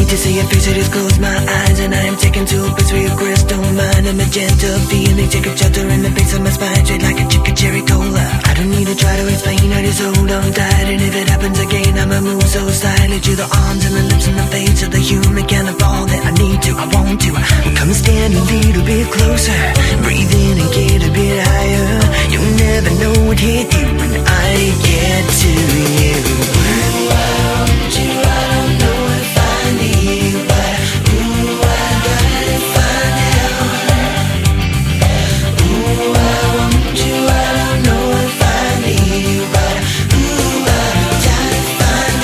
need to see your face, I just close my eyes, and I am taken to a place where your crystal mind. A magenta feeling, take a shelter in the base of my spine, straight like a chicken cherry cola. I don't need to try to explain, I just hold on tight. And if it happens again, I'ma move so silently to the arms and the lips and the face of the human kind of all that I need to, I want to. Come and stand a little bit closer, breathe in and get a bit higher. You'll never know what hit you when I get to you. Ooh, I want you, I don't know where to find you, but ooh, I gotta find out. Ooh, I want you, I don't know where to find you, but ooh, I gotta find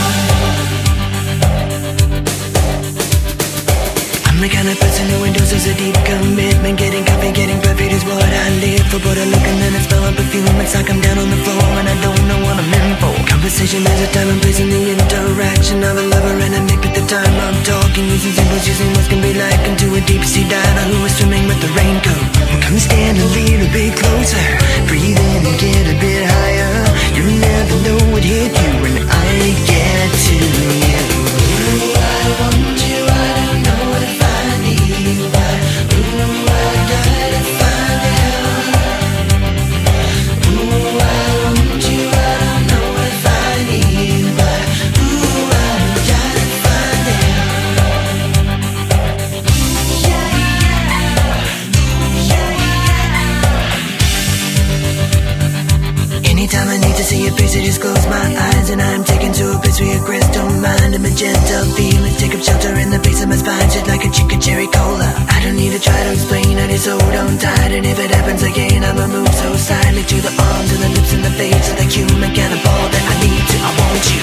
out. I'm the kind of person who endorses a deep commitment. Getting coffee, getting perfect is what I live for. But I look and then I smell a perfume. It's like I'm down on the floor and I don't know what I'm in for. Conversation is a time and place in the interaction of a lover and a mate. At the time I'm talking, using symbols, using what can be like into a deep sea diver who is swimming with the raincoat. Come stand a little bit closer, breathe in and get a bit higher. You never know what hit you when I get to you. Ooh, I want you, I don't know where to find you, but ooh, I gotta find out. Ooh, I want you, I don't know where to find you, but ooh, I gotta find out. Anytime I need to see your face, I just close my eyes, and I'm taken to a place where your crystal mind. A magenta feeling, take up shelter in the base of my spine, shit like a chicken cherry cola. I don't need to try to explain, I just hold on tight. And if it happens again, I'ma move so silently to the arms and the lips and the face of the human kind of all that I need to, I want you.